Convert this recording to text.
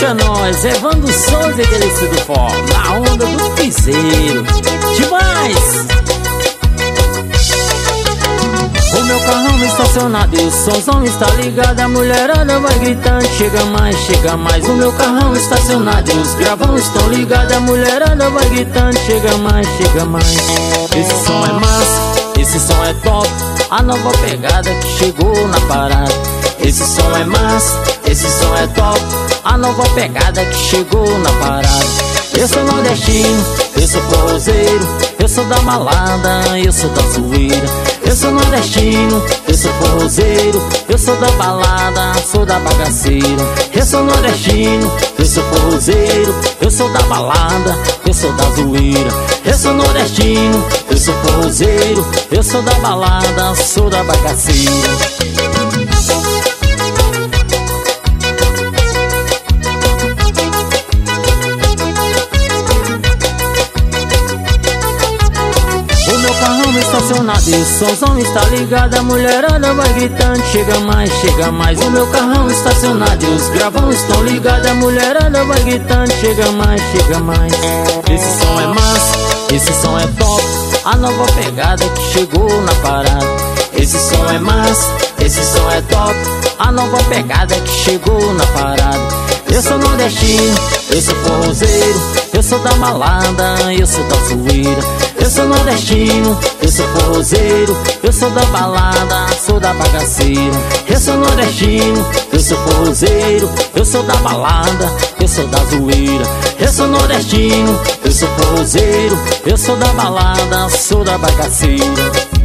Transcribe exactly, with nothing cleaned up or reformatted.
Puxa nós, Evandro Souza e Delícia do Forró, na onda do piseiro. Demais! O meu carrão estacionado e o somzão está ligado, a mulherada vai gritando, chega mais, chega mais. O meu carrão estacionado e os gravão estão ligados, a mulherada vai gritando, chega mais, chega mais. Esse som é massa, esse som é top, a nova pegada que chegou na parada. Esse som é massa, esse som é top, a nova pegada que chegou na parada. Eu sou nordestino, eu sou forrozeiro, eu sou da balada, eu sou da zoeira. Eu sou nordestino, eu sou forrozeiro, eu sou da balada, sou da bagaceira. Eu sou nordestino, eu sou forrozeiro, eu sou da balada, eu sou da zoeira. Eu sou nordestino, eu sou forrozeiro, eu sou da balada, sou da bagaceira. Estacionado e o somzão está ligado, a mulherada vai gritando, chega mais, chega mais. O meu carrão estacionado e os gravão estão ligados, a mulherada vai gritando, chega mais, chega mais. Esse som é massa, esse som é top, a nova pegada que chegou na parada. Esse som é massa, esse som é top, a nova pegada que chegou na parada. Eu sou nordestino, eu sou forrozeiro, eu sou da balada, eu sou da zoeira. Eu sou nordestino, eu sou forrozeiro, eu sou da balada, sou da bagaceira. Eu sou nordestino, eu sou forrozeiro, eu sou da balada, eu sou da zoeira. Eu sou nordestino, eu sou forrozeiro, eu sou da balada, sou da bagaceira.